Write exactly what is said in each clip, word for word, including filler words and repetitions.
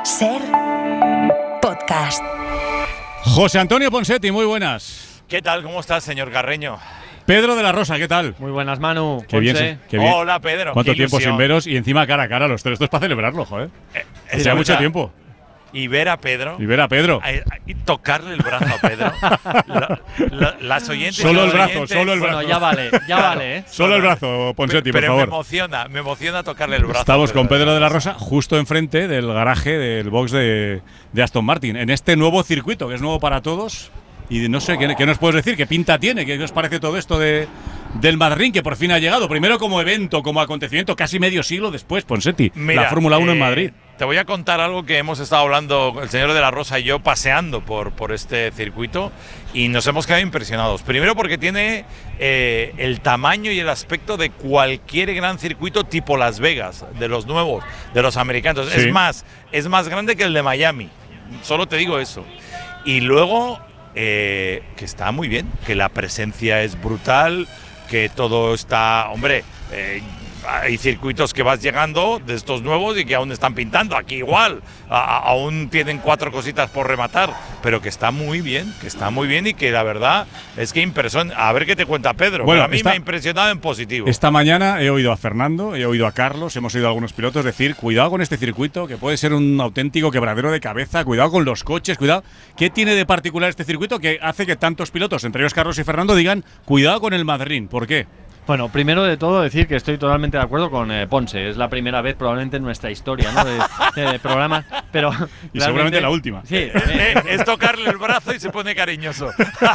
Ser podcast. José Antonio Ponseti, muy buenas. ¿Qué tal? ¿Cómo estás, señor Carreño? Pedro de la Rosa, ¿qué tal? Muy buenas, Manu. Qué bien, Ponce. qué bien. Hola, Pedro. ¿Cuánto qué tiempo ilusión. sin veros? Y encima cara a cara los tres. Esto es para celebrarlo, joder. Eh, Hace ya mucho tiempo. Y ver a Pedro. Y ver a Pedro. a- a- y tocarle el brazo a Pedro. La- la- las oyentes. Solo y el los brazo, oyentes- solo el brazo. Bueno, ya vale, ya vale, ¿eh? Solo el brazo, Ponseti, por Pero favor. me emociona, me emociona tocarle el brazo. Estamos a con Pedro de la Rosa justo enfrente del garaje del box de, de Aston Martin, en este nuevo circuito que es nuevo para todos. Y no sé, ¿qué, qué nos puedes decir? ¿Qué pinta tiene? ¿Qué os parece todo esto de, del Madrid que por fin ha llegado? Primero como evento, como acontecimiento, casi medio siglo después, Ponseti. Mira, la Fórmula uno en eh, Madrid. Te voy a contar algo que hemos estado hablando el señor de la Rosa y yo paseando por, por este circuito y nos hemos quedado impresionados. Primero porque tiene eh, el tamaño y el aspecto de cualquier gran circuito tipo Las Vegas, de los nuevos, de los americanos. Sí. Es más, es más grande que el de Miami. Solo te digo eso. Y luego eh, que está muy bien, que la presencia es brutal, que todo está, hombre, eh, hay circuitos que vas llegando de estos nuevos y que aún están pintando, aquí igual, a, a, aún tienen cuatro cositas por rematar, pero que está muy bien, que está muy bien y que la verdad es que impresiona. A ver qué te cuenta Pedro, Bueno, pero a mí está- me ha impresionado en positivo. Esta mañana he oído a Fernando, he oído a Carlos, hemos oído a algunos pilotos decir, cuidado con este circuito, que puede ser un auténtico quebradero de cabeza, cuidado con los coches, cuidado. ¿Qué tiene de particular este circuito que hace que tantos pilotos, entre ellos Carlos y Fernando, digan, cuidado con el Madrid? ¿Por qué? Bueno, primero de todo decir que estoy totalmente de acuerdo con eh, Ponce. Es la primera vez probablemente en nuestra historia, ¿no? De, de programa, pero Y seguramente la última. Sí, Eh, eh, es tocarle el brazo y se pone cariñoso.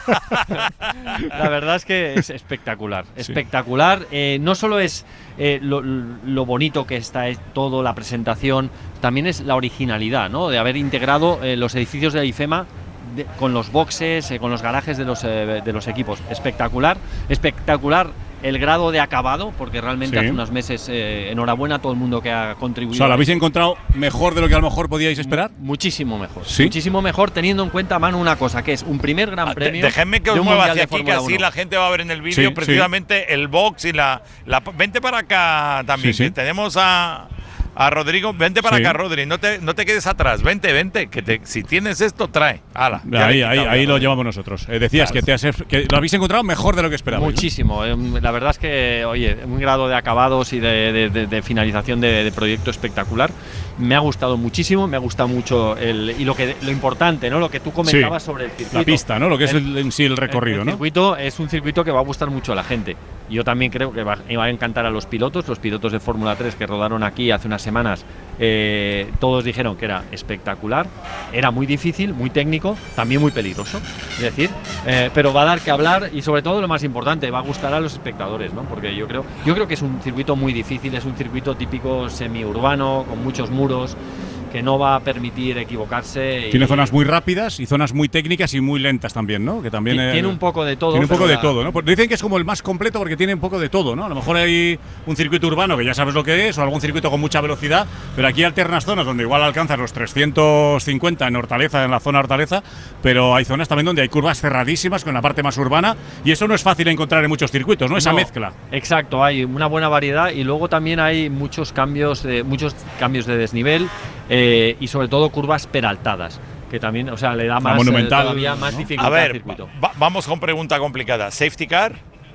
la verdad es que es espectacular, espectacular. Eh, no solo es eh, lo, lo bonito que está es todo, la presentación, también es la originalidad, ¿no? De haber integrado eh, los edificios de la IFEMA de- con los boxes, eh, con los garajes de los, eh, de los equipos. Espectacular, espectacular el grado de acabado, porque realmente Sí. hace unos meses, eh, enhorabuena a todo el mundo que ha O contribuido. sea, ¿lo habéis encontrado mejor de lo que a lo mejor podíais esperar? Muchísimo mejor. ¿Sí? Muchísimo mejor, teniendo en cuenta, Manu, una cosa, que es un primer gran Ah, de- premio. Déjenme que de os un mueva Mundial hacia de aquí, que Fórmula así uno. la gente va a ver en el vídeo Sí, precisamente el box y la, la… Vente para acá también, Sí, sí. que tenemos a, a Rodrigo. Vente para Sí. acá, Rodri, no te, no te quedes atrás. Vente, vente, que te- si tienes esto, trae. Hala, ya Ahí, le he ahí, quitado ahí ya. lo llevamos nosotros. Eh, decías Claro. que, te has- que lo habéis encontrado mejor de lo que esperabais, ¿no? Muchísimo. eh, La verdad es que, oye, un grado de acabados y de, de- de- de finalización de, de proyecto espectacular. Me ha gustado muchísimo, me ha gustado mucho el, y lo que lo importante, ¿no? Lo que tú comentabas Sí. sobre el circuito. La pista, ¿no? Lo que es El- el- en sí el recorrido, el, el ¿no? circuito es un circuito que va a gustar mucho a la gente. Yo también creo que va, va a encantar a los pilotos, los pilotos de Fórmula tres que rodaron aquí hace unas semanas. Eh, todos dijeron que era espectacular, era muy difícil, muy técnico, también muy peligroso, es decir, eh, pero va a dar que hablar y sobre todo lo más importante, va a gustar a los espectadores, ¿no? Porque yo creo, yo creo que es un circuito muy difícil, es un circuito típico semiurbano con muchos muros que no va a permitir equivocarse. y- Tiene zonas muy rápidas y zonas muy técnicas y muy lentas también, ¿no? Que también Ti- eh, tiene un poco de todo. Tiene un poco pero de la- todo, ¿no? Pues dicen que es como el más completo porque tiene un poco de todo, ¿no? A lo mejor hay un circuito urbano que ya sabes lo que es, o algún circuito con mucha velocidad, pero aquí alternas zonas donde igual alcanzas los trescientos cincuenta en Hortaleza, en la zona Hortaleza, pero hay zonas también donde hay curvas cerradísimas con la parte más urbana, y eso no es fácil encontrar en muchos circuitos, ¿no? Esa No, mezcla. Exacto, hay una buena variedad y luego también hay muchos cambios de, muchos cambios de desnivel eh, y sobre todo curvas peraltadas, que también, o sea, le da más, eh, Monumental, todavía más ¿no? dificultad A ver, al circuito. va- vamos con pregunta complicada. ¿Safety car?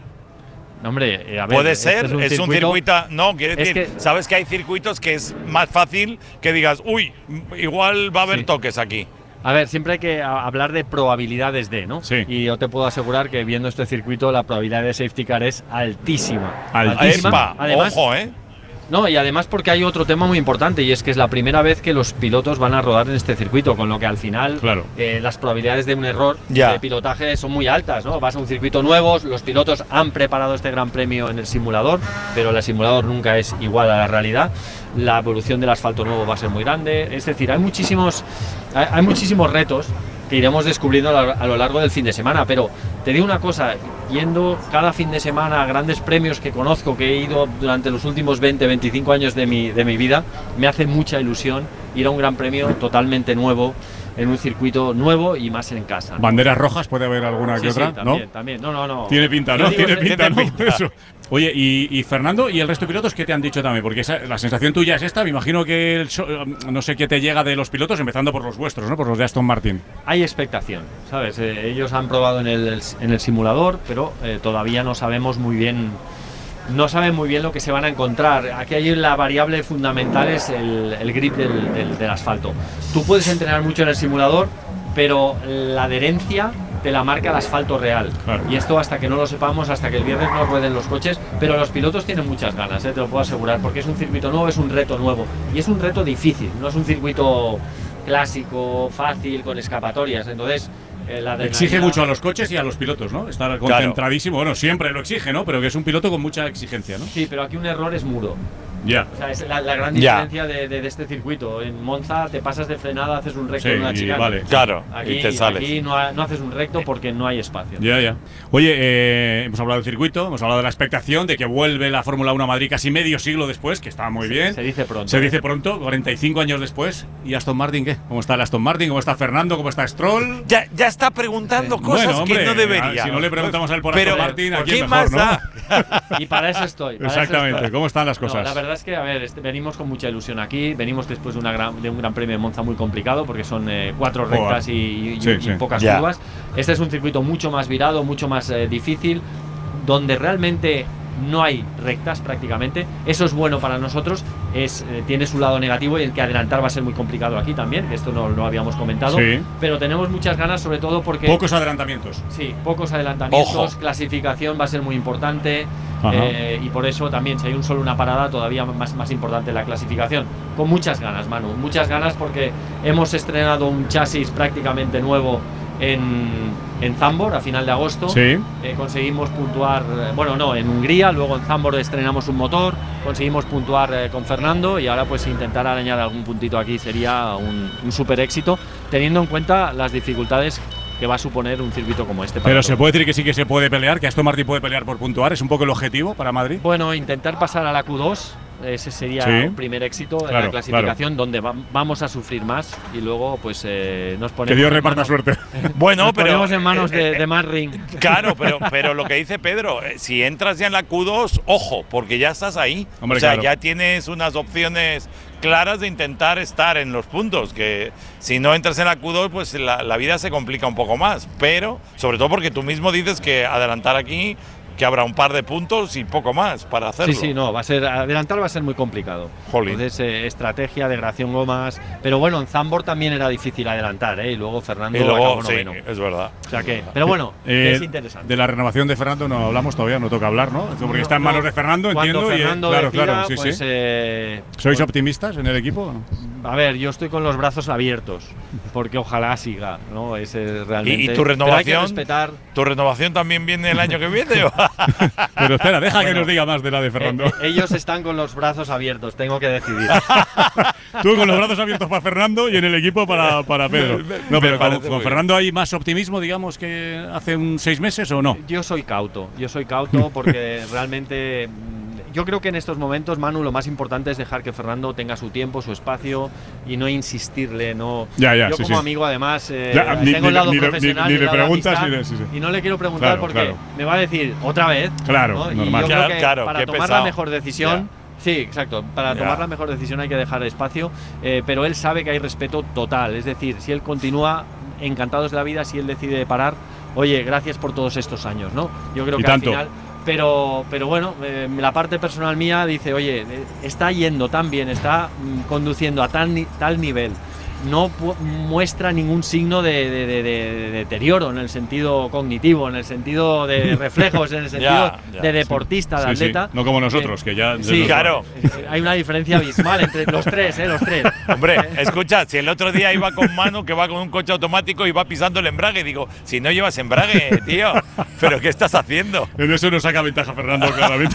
No, hombre, eh, a ver, Puede este ser, es un, circuito. No, quiere es decir, que- sabes que hay circuitos que es más fácil que digas, uy, igual va a haber Sí. toques aquí. A ver, siempre hay que a- hablar de probabilidades de, ¿no? Sí. Y yo te puedo asegurar que viendo este circuito la probabilidad de safety car es altísima. Altísima. Epa, Además, ojo, ¿eh? No, y además porque hay otro tema muy importante y es que es la primera vez que los pilotos van a rodar en este circuito, con lo que al final Claro. eh, las probabilidades de un error Ya. de pilotaje son muy altas, ¿no? Vas a un circuito nuevo, los pilotos han preparado este gran premio en el simulador, pero el simulador nunca es igual a la realidad. La evolución del asfalto nuevo va a ser muy grande, es decir, hay muchísimos, hay, hay muchísimos retos que iremos descubriendo a lo- a lo largo del fin de semana, pero te digo una cosa, yendo cada fin de semana a grandes premios que conozco, que he ido durante los últimos veinte, veinticinco años de mi, de mi vida, me hace mucha ilusión ir a un gran premio totalmente nuevo, en un circuito nuevo y más en casa, ¿no? ¿Banderas rojas puede haber alguna Sí, que sí, otra? también, ¿No? también. No, no, no. Tiene pinta, Yo ¿no? digo, Tiene se- pinta, ¿no? tiene pinta. Eso. Oye, y, y Fernando y el resto de pilotos, ¿qué te han dicho también? Porque esa, la sensación tuya es esta, me imagino que el so- no sé qué te llega de los pilotos, empezando por los vuestros, ¿no? Por los de Aston Martin. Hay expectación, ¿sabes? Eh, ellos han probado en el, en el simulador, pero eh, todavía no sabemos muy bien, no saben muy bien lo que se van a encontrar. Aquí hay la variable fundamental es el, el grip del, del, del asfalto. Tú puedes entrenar mucho en el simulador, pero la adherencia te la marca el asfalto real. Claro. Y esto hasta que no lo sepamos, hasta que el viernes no rueden los coches, pero los pilotos tienen muchas ganas, ¿eh? Te lo puedo asegurar, porque es un circuito nuevo, es un reto nuevo. Y es un reto difícil, no es un circuito clásico, fácil, con escapatorias. Entonces, eh, la Exige adrenalina- mucho a los coches y a los pilotos, ¿no? Estar concentradísimo. Bueno, siempre lo exige, ¿no? Pero que es un piloto con mucha exigencia, ¿no? Sí, pero aquí un error es mudo. Ya. O sea, es la, la gran Ya. diferencia de, de- de este circuito. En Monza te pasas de frenada, haces un recto Sí, en una y chicana. vale. Claro, Aquí, y te sales. aquí no, ha- no haces un recto porque no hay espacio. Ya, ya. Oye, eh, hemos hablado del circuito, hemos hablado de la expectación de que vuelve la Fórmula uno a Madrid casi medio siglo después, que está muy Se- bien. se dice pronto, Se ¿eh? dice pronto, cuarenta y cinco años después. ¿Y Aston Martin qué? ¿Cómo está el Aston Martin? ¿Cómo está Fernando? ¿Cómo está Stroll? Ya, ya está preguntando cosas Bueno, hombre, que no debería. si no le preguntamos a él por Pero, Aston Martin, ¿a ¿por quién qué mejor, más no? da? Y para eso estoy. para eso Exactamente. estoy. ¿Cómo están las No, cosas? la verdad es que, a ver, este- venimos con mucha ilusión aquí. Venimos después de, una gran, de un gran premio de Monza muy complicado porque son eh, cuatro Joder. rectas y, y- Sí, y sí. pocas Ya. curvas. Este es un circuito mucho más virado, mucho más eh, difícil, donde realmente no hay rectas prácticamente. Eso es bueno para nosotros. Es, eh, tiene su lado negativo y el que adelantar va a ser muy complicado aquí también, que esto no lo habíamos comentado. Sí. Pero tenemos muchas ganas, sobre todo porque. Pocos adelantamientos. Sí, pocos adelantamientos, Ojo. clasificación va a ser muy importante Ajá. eh, y por eso también si hay un solo una parada todavía más, más importante la clasificación. Con muchas ganas, Manu, muchas ganas porque hemos estrenado un chasis prácticamente nuevo en, en Zandvoort a final de agosto. Sí. Eh, conseguimos puntuar, eh, bueno, no, en Hungría, luego en Zandvoort estrenamos un motor, conseguimos puntuar eh, con Fernando y ahora pues intentar arañar algún puntito aquí sería un, un súper éxito, teniendo en cuenta las dificultades que va a suponer un circuito como este. para Pero se todos. puede decir que sí que se puede pelear, que Aston Martin puede pelear por puntuar. ¿Es un poco el objetivo para Madrid? Bueno, intentar pasar a la Q dos, ese sería Sí. un primer éxito en Claro, la clasificación, donde va- vamos a sufrir más y luego pues eh, nos ponemos. Que Dios en reparta manos- suerte. Bueno, nos pero. ponemos en manos eh, de, eh, de Matt Ring. Claro, pero, pero lo que dice Pedro, eh, si entras ya en la Q dos, ojo, porque ya estás ahí. Hombre, o sea, claro. ya tienes unas opciones claras de intentar estar en los puntos, que si no entras en la Q dos, pues la, la vida se complica un poco más. Pero, sobre todo porque tú mismo dices que adelantar aquí, que habrá un par de puntos y poco más para hacerlo. Sí, sí, no, va a ser adelantar va a ser muy complicado. Jolín. Entonces, eh, estrategia, degradación gomas, pero bueno, en Zandvoort también era difícil adelantar, ¿eh? Y luego Fernando Y luego, acabó sí, noveno. es verdad. O sea que, pero bueno, Eh, es interesante. De la renovación de Fernando no hablamos todavía, no toca hablar, ¿no? Porque está en manos de Fernando, Cuando entiendo. y, eh, Fernando claro, decida, claro, sí, pues, sí. eh, ¿Sois pues, optimistas en el equipo? a ver, yo estoy con los brazos abiertos, porque ojalá siga, ¿no? Es eh, realmente. ¿Y- y tu Pero hay que renovación? respetar. ¿Tu renovación también viene el año que viene? o? Pero espera, deja que Bueno, nos diga más de la de Fernando. Eh, eh, ellos están con los brazos abiertos, tengo que decidir. Tú con los brazos abiertos para Fernando y en el equipo para, para Pedro. No, Me pero con, parece con muy Fernando hay más optimismo, digamos, que hace un seis meses o no. Yo soy cauto, yo soy cauto porque realmente mm, yo creo que en estos momentos, Manu, lo más importante es dejar que Fernando tenga su tiempo, su espacio y no insistirle, no. Ya, ya, yo sí, como sí. amigo además eh, Ya, ni- tengo el ni- lado ni le- profesional ni- y ni el le lado de preguntas amistad, ni le- sí, sí. y no le quiero preguntar Claro, porque claro. me va a decir otra vez. Claro, ¿no? Y normal. yo Claro, creo que claro, para qué tomar pesado. la mejor decisión. Sí, exacto. Para Ya. tomar la mejor decisión hay que dejar espacio, eh, pero él sabe que hay respeto total. Es decir, si él continúa encantados de la vida, si él decide parar, oye, gracias por todos estos años, ¿no? Yo creo Y que tanto. al final. Pero, pero bueno, eh, la parte personal mía dice, oye, eh, está yendo tan bien, está mm, conduciendo a tan, ni- tal nivel, no pu- muestra ningún signo de, de- de- de- de deterioro en el sentido cognitivo, en el sentido de reflejos, en el sentido Ya, ya, de sí. deportista, de Sí, sí. atleta. No como nosotros, Eh, que ya. Sí, nos- claro. Eh, Hay una diferencia abismal entre los tres, ¿eh? Los tres. Hombre, escucha, si el otro día iba con Manu, que va con un coche automático y va pisando el embrague, digo, si no llevas embrague, tío, ¿pero qué estás haciendo? En eso nos saca ventaja Fernando, claramente.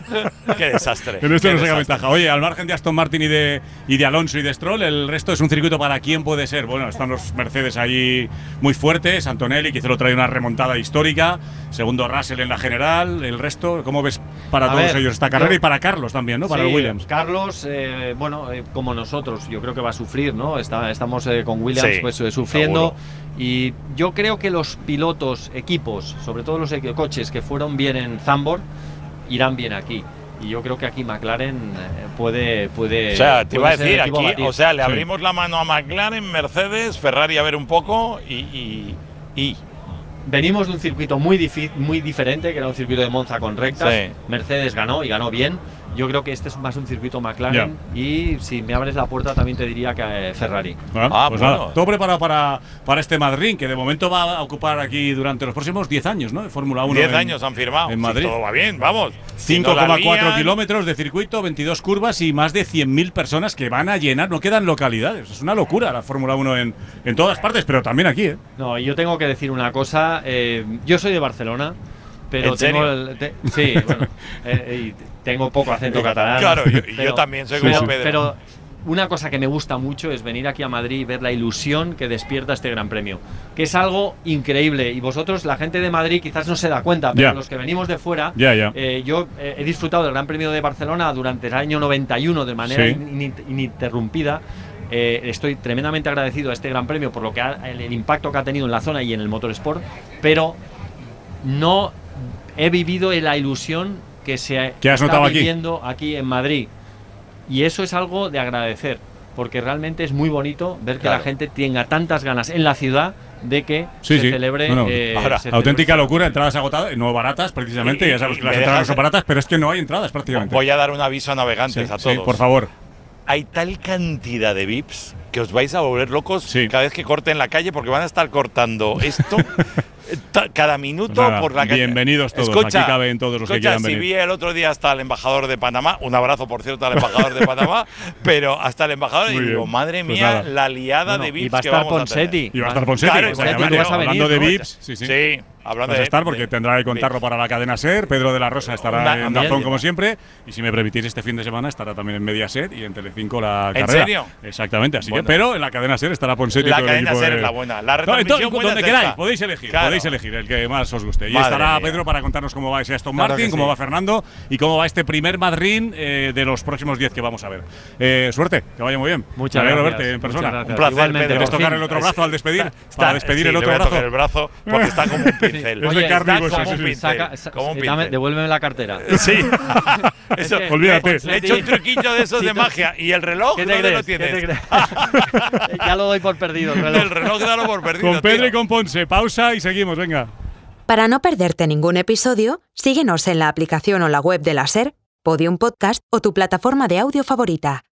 Qué desastre. En eso qué nos saca desastre. ventaja. Oye, al margen de Aston Martin y de, y de Alonso y de Stroll, el resto es un circuito circuito para quién puede ser. Bueno, están los Mercedes ahí muy fuertes, Antonelli, que hizo lo trae una remontada histórica, segundo Russell en la general, el resto, ¿cómo ves para A todos ver, ellos esta carrera yo, y para Carlos también, ¿no? Para sí, el Williams. Carlos, eh, bueno, eh, como nosotros, yo creo que va a sufrir, ¿no? Está, estamos eh, con Williams Sí, pues eh, sufriendo. seguro. Y yo creo que los pilotos, equipos, sobre todo los coches que fueron bien en Zandvoort, irán bien aquí. Y yo creo que aquí McLaren eh, puede, puede. O sea, te puede iba a ser decir, equipo a aquí, batir. o sea, le Sí. abrimos la mano a McLaren, Mercedes, Ferrari a ver un poco y. y, y. Venimos de un circuito muy, difi- muy diferente, que era un circuito de Monza con rectas. Sí. Mercedes ganó y ganó bien. Yo creo que este es más un circuito McLaren. Y si me abres la puerta, también te diría que eh, Ferrari. Ah, Ah, pues bueno. nada, todo preparado para, para este Madrid, que de momento va a ocupar aquí durante los próximos diez años, ¿no? De Fórmula uno. diez en- años han firmado. en Si Madrid. todo va bien, vamos. Si cinco no la coma cuatro lían, kilómetros de circuito, veintidós curvas y más de cien mil personas que van a llenar, no quedan localidades. Es una locura la Fórmula uno en, en todas partes, pero también aquí, ¿eh? No, y yo tengo que decir una cosa. eh, yo soy de Barcelona, pero ¿En tengo serio? el. te- sí, bueno. eh, y tengo poco acento catalán. Claro, yo- y yo también soy como pero, Pedro. Pero una cosa que me gusta mucho es venir aquí a Madrid y ver la ilusión que despierta este Gran Premio, que es algo increíble. Y vosotros, la gente de Madrid, quizás no se da cuenta, pero Ya. los que venimos de fuera, Ya, ya. eh, yo eh, he disfrutado del Gran Premio de Barcelona durante el año noventa y uno de manera Sí. in- in- ininterrumpida. Eh, estoy tremendamente agradecido a este Gran Premio por lo que ha- el, el impacto que ha tenido en la zona y en el motorsport, pero no he vivido en la ilusión que se ¿Qué has está notado aquí? viviendo aquí en Madrid. Y eso es algo de agradecer, porque realmente es muy bonito ver que Claro. la gente tenga tantas ganas en la ciudad de que Sí, se sí. celebre. No, no. eh, Ahora, se Auténtica celebre. locura, entradas agotadas, no baratas precisamente, Y- y- ya sabes que y las me entradas no dejas- son baratas, pero es que no hay entradas prácticamente. Voy a dar un aviso a navegantes Sí, a sí, todos. por favor. Hay tal cantidad de V I Ps que os vais a volver locos Sí. cada vez que corten la calle porque van a estar cortando esto ta- cada minuto Pues nada, por la calle. bienvenidos todos, Escucha, aquí caben todos los que escucha, quieran si venir. vi el otro día hasta el embajador de Panamá, un abrazo por cierto al embajador de Panamá, pero hasta el embajador Muy y digo, bien. madre Pues mía, nada. la liada No, no, de V I y Ps va a que estar vamos a tener. Ponsetti. Y va a estar Ponsetti, Claro, exactamente. Ponsetti, tú vas a Hablando venir, de ¿no? V I Ps, sí, sí. Sí, hablando Vas de a estar porque de- tendrá que contarlo para la cadena SER. Pedro de la Rosa estará Una- en también. Dazón como siempre. Y si me permitís, este fin de semana estará también en Mediaset y en Telecinco la ¿En carrera. serio? Exactamente, así Bueno. que, pero en la cadena SER estará Ponsetti y La todo el cadena equipo SER de- es la buena. La No, retransmisión entonces, buena donde es queráis, esta. podéis elegir, Claro. podéis elegir el que más os guste. Y Madre estará mía. Pedro para contarnos cómo va ese Aston Claro Martin, que cómo sí. va Fernando y cómo va este primer Madrid eh, de los próximos diez que vamos a ver. Eh, suerte, que vaya muy bien. Muchas Me alegro gracias, verte en muchas persona. gracias. Un placer, Igualmente, Pedro. ¿Quieres por tocar fin. el otro brazo al despedir? Está- para despedir sí, el le otro voy a tocar brazo. el brazo porque está como un pincel. Es de carne y Está hueso, como sí, un sí. pincel. Saca- sa- como un eh, dame- pincel. devuélveme la cartera. Sí. Eso, Es que- Olvídate. Le he hecho un truquillo de esos Si de tú- magia. ¿Y el reloj? ¿Qué te ¿Dónde lo crees? ¿Qué tienes? te crees? Ya lo doy por perdido. el reloj. El reloj dalo por perdido. Con Pedro tío. y con Ponce. Pausa y seguimos, venga. Para no perderte ningún episodio, síguenos en la aplicación o la web de la SER, Podium Podcast o tu plataforma de audio favorita.